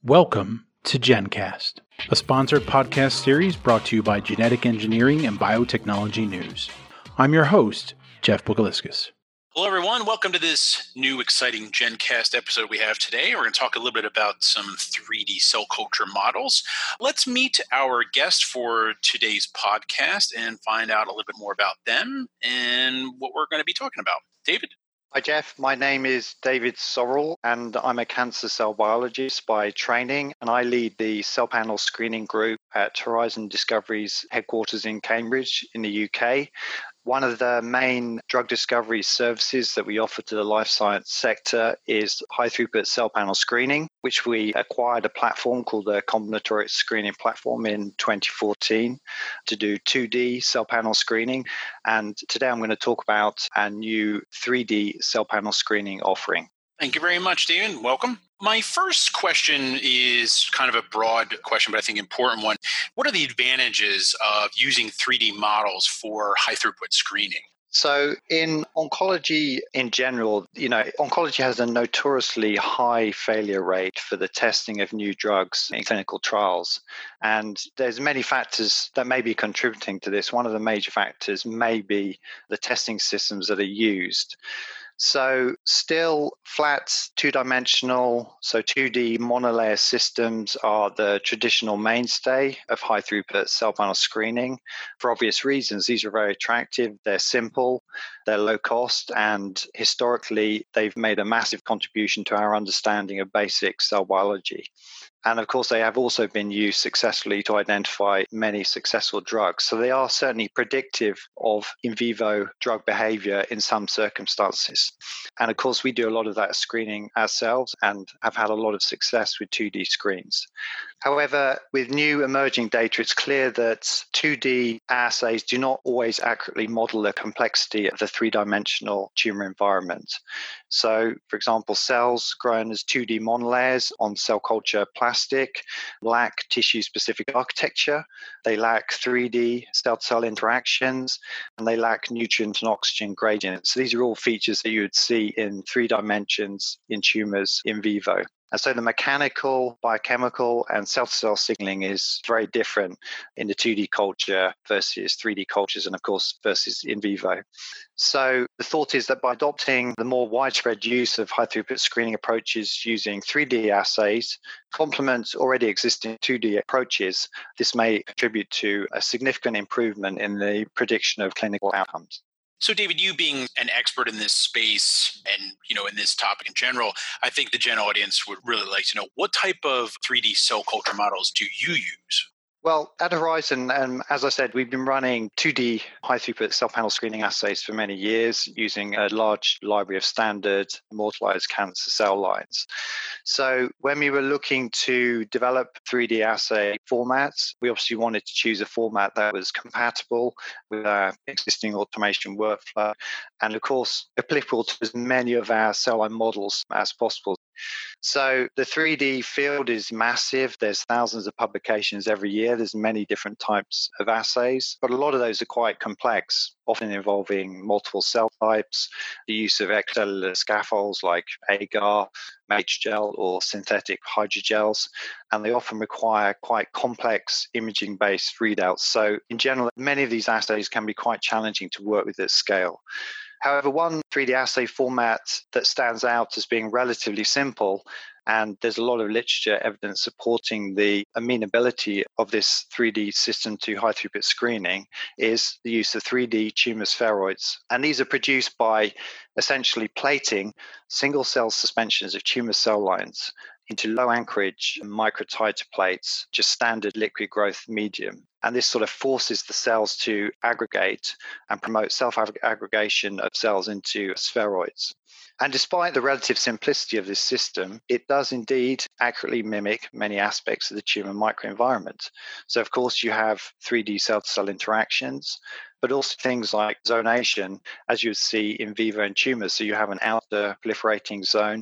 Welcome to GenCast, a sponsored podcast series brought to you by Genetic Engineering and Biotechnology News. I'm your host, Jeff Bogaliscus. Hello, everyone. Welcome to this new exciting GenCast episode we have today. We're going to talk a little bit about some 3D cell culture models. Let's meet our guest for today's podcast and find out a little bit more about them and what we're going to be talking about. David? Hi, Jeff. My name is David Sorrell, and I'm a cancer cell biologist by training, and I lead the cell panel screening group at Horizon Discovery's headquarters in Cambridge in the UK. One of the main drug discovery services that we offer to the life science sector is high-throughput cell panel screening, which we acquired a platform called the Combinatorics Screening Platform in 2014 to do 2D cell panel screening. And today I'm going to talk about our new 3D cell panel screening offering. Thank you very much, David. Welcome. My first question is kind of a broad question, but I think important one. What are the advantages of using 3D models for high throughput screening? So in oncology in general, oncology has a notoriously high failure rate for the testing of new drugs in clinical trials. And there's many factors that may be contributing to this. One of the major factors may be the testing systems that are used. So still flat, two-dimensional, so 2D monolayer systems are the traditional mainstay of high-throughput cell panel screening. For obvious reasons, these are very attractive, they're simple, they're low cost, and historically, they've made a massive contribution to our understanding of basic cell biology. And of course, they have also been used successfully to identify many successful drugs. So they are certainly predictive of in vivo drug behavior in some circumstances. And of course, we do a lot of that screening ourselves and have had a lot of success with 2D screens. However, with new emerging data, it's clear that 2D assays do not always accurately model the complexity of the three-dimensional tumor environment. So, for example, cells grown as 2D monolayers on cell culture plastic lack tissue-specific architecture, they lack 3D cell-to-cell interactions, and they lack nutrient and oxygen gradients. So these are all features that you would see in 3 dimensions in tumors in vivo. And so the mechanical, biochemical, and cell-to-cell signaling is very different in the 2D culture versus 3D cultures, and of course, versus in vivo. So the thought is that by adopting the more widespread use of high-throughput screening approaches using 3D assays, complement already existing 2D approaches, this may contribute to a significant improvement in the prediction of clinical outcomes. So, David, you being an expert in this space and, in this topic in general, I think the gen audience would really like to know, what type of 3D cell culture models do you use? Well, at Horizon, as I said, we've been running 2D high-throughput cell panel screening assays for many years using a large library of standard immortalized cancer cell lines. So when we were looking to develop 3D assay formats, we obviously wanted to choose a format that was compatible with our existing automation workflow and, of course, applicable to as many of our cell line models as possible. So the 3D field is massive. There's thousands of publications every year. There's many different types of assays, but a lot of those are quite complex, often involving multiple cell types, the use of extracellular scaffolds like agar, MHGel, or synthetic hydrogels, and they often require quite complex imaging-based readouts. So in general, many of these assays can be quite challenging to work with at scale. However, one 3D assay format that stands out as being relatively simple, and there's a lot of literature evidence supporting the amenability of this 3D system to high-throughput screening, is the use of 3D tumor spheroids. And these are produced by essentially plating single-cell suspensions of tumor cell lines into low anchorage microtiter plates, just standard liquid growth medium. And this sort of forces the cells to aggregate and promote self-aggregation of cells into spheroids. And despite the relative simplicity of this system, it does indeed accurately mimic many aspects of the tumor microenvironment. So, of course, you have 3D cell-to-cell interactions, but also things like zonation, as you would see in vivo in tumors. So you have an outer proliferating zone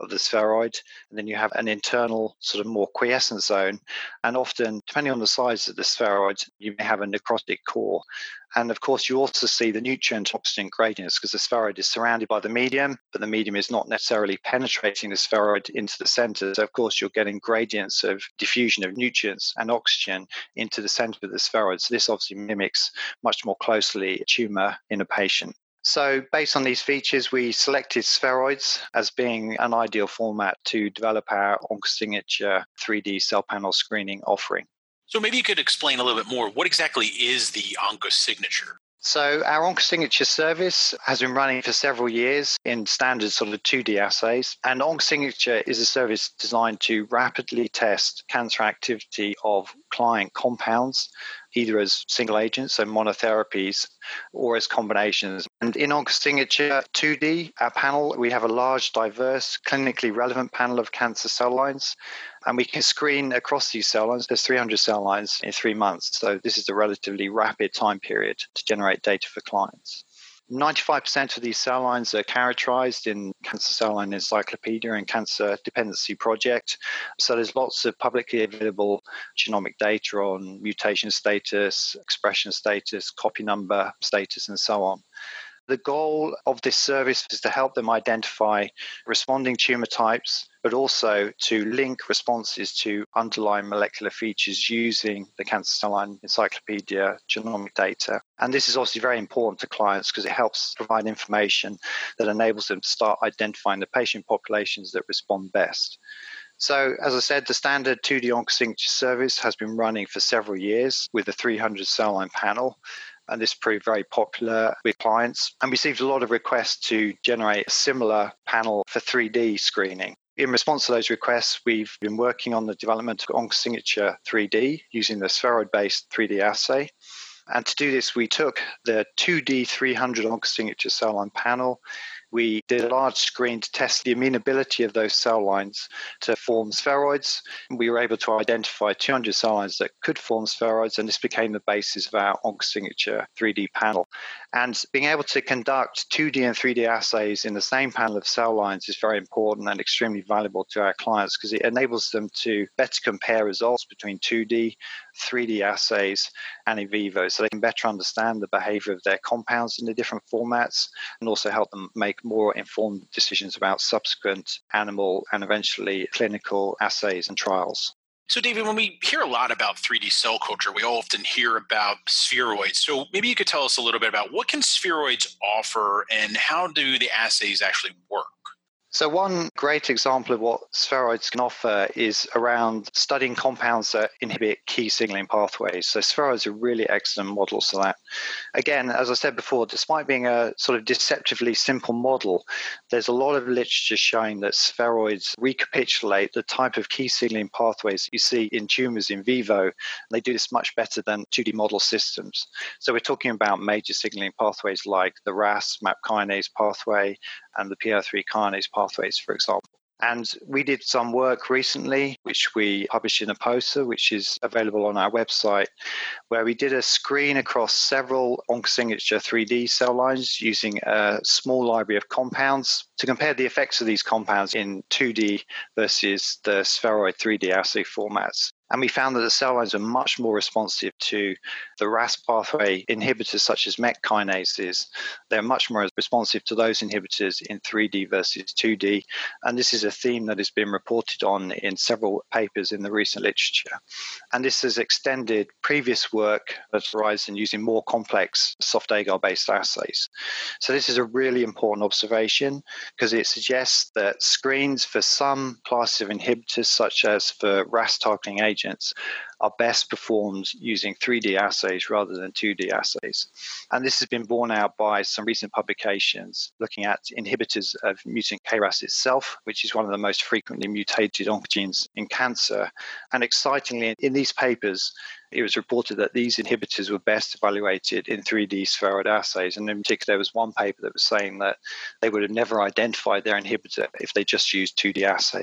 of the spheroid, and then you have an internal sort of more quiescent zone. And often, depending on the size of the spheroid, you may have a necrotic core. And of course, you also see the nutrient oxygen gradients because the spheroid is surrounded by the medium, but the medium is not necessarily penetrating the spheroid into the center. So, of course, you're getting gradients of diffusion of nutrients and oxygen into the center of the spheroid. So, this obviously mimics much more closely a tumor in a patient. So based on these features, we selected spheroids as being an ideal format to develop our OncoSignature 3D cell panel screening offering. So maybe you could explain a little bit more. What exactly is the OncoSignature? So our OncoSignature service has been running for several years in standard sort of 2D assays. And OncoSignature is a service designed to rapidly test cancer activity of client compounds, either as single agents, so monotherapies, or as combinations. And in OncoSignature 2D, our panel, we have a large, diverse, clinically relevant panel of cancer cell lines, and we can screen across these cell lines. There's 300 cell lines in 3 months, so this is a relatively rapid time period to generate data for clients. 95% of these cell lines are characterized in Cancer Cell Line Encyclopedia and Cancer Dependency Project. So there's lots of publicly available genomic data on mutation status, expression status, copy number status, and so on. The goal of this service is to help them identify responding tumor types, but also to link responses to underlying molecular features using the Cancer Cell Line Encyclopedia genomic data. And this is obviously very important to clients because it helps provide information that enables them to start identifying the patient populations that respond best. So, as I said, the standard 2D OncoSignature service has been running for several years with a 300 cell line panel. And this proved very popular with clients and received a lot of requests to generate a similar panel for 3D screening. In response to those requests, we've been working on the development of OncoSignature 3D using the spheroid-based 3D assay. And to do this, we took the 2D 300 OncoSignature cell line panel. We did a large screen to test the amenability of those cell lines to form spheroids. We were able to identify 200 cell lines that could form spheroids, and this became the basis of our OncoSignature 3D panel. And being able to conduct 2D and 3D assays in the same panel of cell lines is very important and extremely valuable to our clients because it enables them to better compare results between 2D, 3D assays and in vivo, so they can better understand the behavior of their compounds in the different formats and also help them make more informed decisions about subsequent animal and eventually clinical assays and trials. So, David, when we hear a lot about 3D cell culture, we often hear about spheroids. So maybe you could tell us a little bit about what can spheroids offer and how do the assays actually work? So one great example of what spheroids can offer is around studying compounds that inhibit key signaling pathways. So spheroids are really excellent models for that. Again, as I said before, despite being a sort of deceptively simple model, there's a lot of literature showing that spheroids recapitulate the type of key signaling pathways you see in tumors in vivo. They do this much better than 2D model systems. So we're talking about major signaling pathways like the RAS, MAP kinase pathway, and the PI3 kinase pathways, for example. And we did some work recently, which we published in a poster, which is available on our website, where we did a screen across several OncoSignature 3D cell lines using a small library of compounds to compare the effects of these compounds in 2D versus the spheroid 3D assay formats. And we found that the cell lines are much more responsive to the RAS pathway inhibitors such as MEK kinases. They're much more responsive to those inhibitors in 3D versus 2D. And this is a theme that has been reported on in several papers in the recent literature. And this has extended previous work at Horizon using more complex soft agar-based assays. So this is a really important observation because it suggests that screens for some classes of inhibitors, such as for RAS targeting agents, are best performed using 3D assays rather than 2D assays. And this has been borne out by some recent publications looking at inhibitors of mutant KRAS itself, which is one of the most frequently mutated oncogenes in cancer. And excitingly, in these papers, it was reported that these inhibitors were best evaluated in 3D spheroid assays. And in particular, there was one paper that was saying that they would have never identified their inhibitor if they just used 2D assays.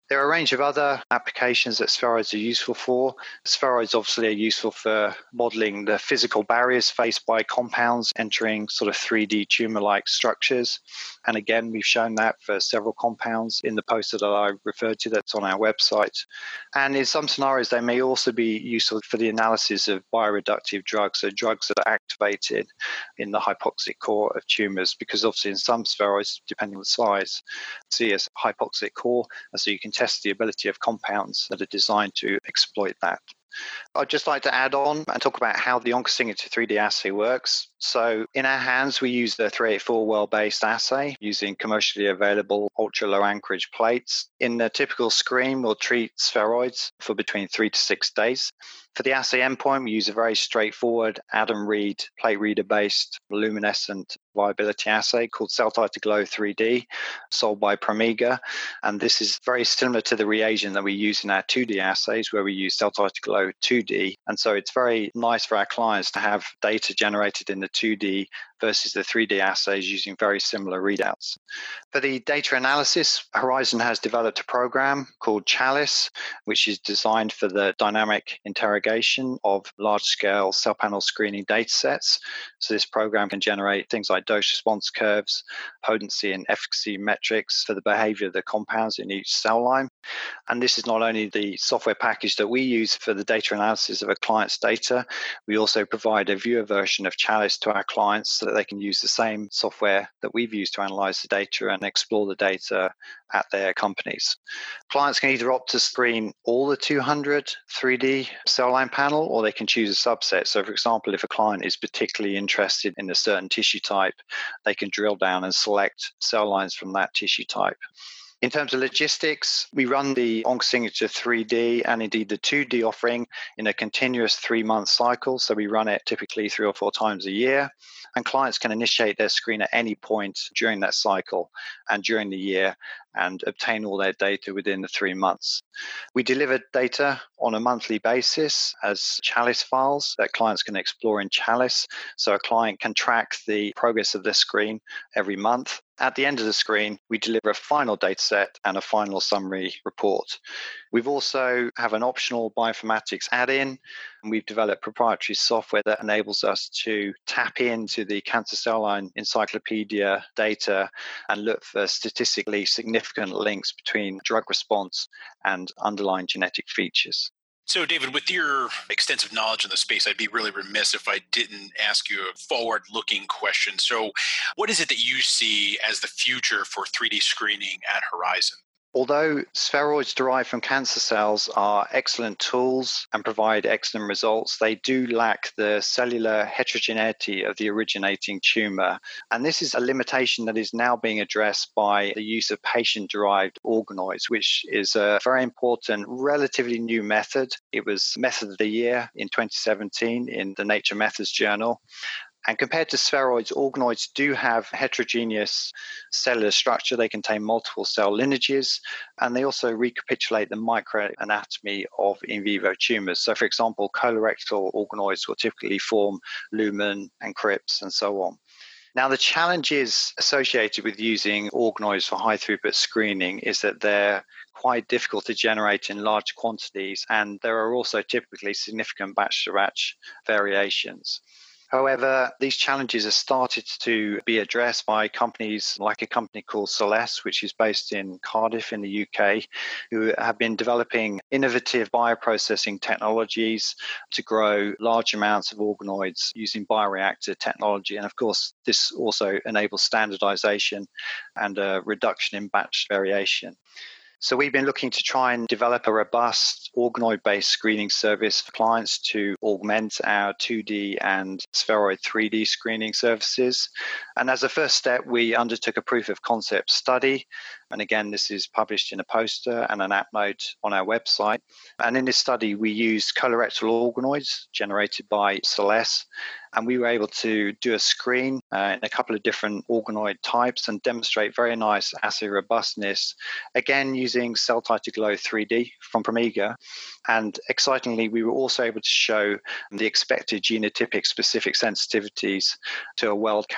There are a range of other applications that spheroids are useful for. Spheroids obviously are useful for modeling the physical barriers faced by compounds entering sort of 3D tumor-like structures. And again, we've shown that for several compounds in the poster that I referred to that's on our website. And in some scenarios, they may also be useful for the analysis of bioreductive drugs, so drugs that are activated in the hypoxic core of tumors, because obviously in some spheroids, depending on the size, see a hypoxic core, and so you can test the ability of compounds that are designed to exploit that. I'd just like to add on and talk about how the OncoSignature 3D assay works. So in our hands, we use the 384 well-based assay using commercially available ultra-low anchorage plates. In the typical screen, we'll treat spheroids for between 3 to 6 days. For the assay endpoint, we use a very straightforward Adam Reed plate reader-based luminescent viability assay called Cell Titer Glow 3D, sold by Promega. And this is very similar to the reagent that we use in our 2D assays, where we use Cell Titer Glow 2D. And so it's very nice for our clients to have data generated in the 2D versus the 3D assays using very similar readouts. For the data analysis, Horizon has developed a program called Chalice, which is designed for the dynamic interrogation of large-scale cell panel screening datasets. So this program can generate things like dose response curves, potency and efficacy metrics for the behavior of the compounds in each cell line. And this is not only the software package that we use for the data analysis of a client's data, we also provide a viewer version of Chalice to our clients so that they can use the same software that we've used to analyze the data and explore the data at their companies. Clients can either opt to screen all the 200 3D cell line panel, or they can choose a subset. So for example, if a client is particularly interested in a certain tissue type, they can drill down and select cell lines from that tissue type. In terms of logistics, we run the OncoSignature 3D and indeed the 2D offering in a continuous 3-month cycle. So we run it typically 3 or 4 times a year, and clients can initiate their screen at any point during that cycle and during the year and obtain all their data within the 3 months. We deliver data on a monthly basis as Chalice files that clients can explore in Chalice. So a client can track the progress of their screen every month. At the end of the screen, we deliver a final data set and a final summary report. We've also have an optional bioinformatics add-in, and we've developed proprietary software that enables us to tap into the cancer cell line encyclopedia data and look for statistically significant links between drug response and underlying genetic features. So, David, with your extensive knowledge in the space, I'd be really remiss if I didn't ask you a forward-looking question. So, what is it that you see as the future for 3D screening at Horizon? Although spheroids derived from cancer cells are excellent tools and provide excellent results, they do lack the cellular heterogeneity of the originating tumor. And this is a limitation that is now being addressed by the use of patient-derived organoids, which is a very important, relatively new method. It was Method of the Year in 2017 in the Nature Methods journal. And compared to spheroids, organoids do have heterogeneous cellular structure. They contain multiple cell lineages, and they also recapitulate the microanatomy of in vivo tumors. So, for example, colorectal organoids will typically form lumen and crypts and so on. Now, the challenges associated with using organoids for high throughput screening is that they're quite difficult to generate in large quantities, and there are also typically significant batch-to-batch variations. However, these challenges have started to be addressed by companies like a company called Celeste, which is based in Cardiff in the UK, who have been developing innovative bioprocessing technologies to grow large amounts of organoids using bioreactor technology. And of course, this also enables standardization and a reduction in batch variation. So we've been looking to try and develop a robust organoid-based screening service for clients to augment our 2D and spheroid 3D screening services. And as a first step, we undertook a proof of concept study. And again, this is published in a poster and an app note on our website. And in this study, we used colorectal organoids generated by Celeste. And we were able to do a screen in a couple of different organoid types and demonstrate very nice assay robustness, again, using Cell Titer Glow 3D from Promega. And excitingly, we were also able to show the expected genotypic specific sensitivities to a well-characterized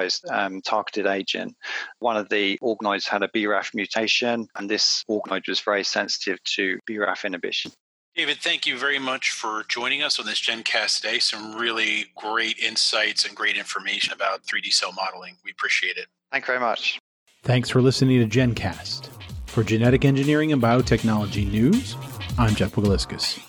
specialized targeted agent. One of the organoids had a BRAF mutation, and this organoid was very sensitive to BRAF inhibition. David, thank you very much for joining us on this GenCast today. Some really great insights and great information about 3D cell modeling. We appreciate it. Thank you very much. Thanks for listening to GenCast. For genetic engineering and biotechnology news, I'm Jeff Bogaliskas.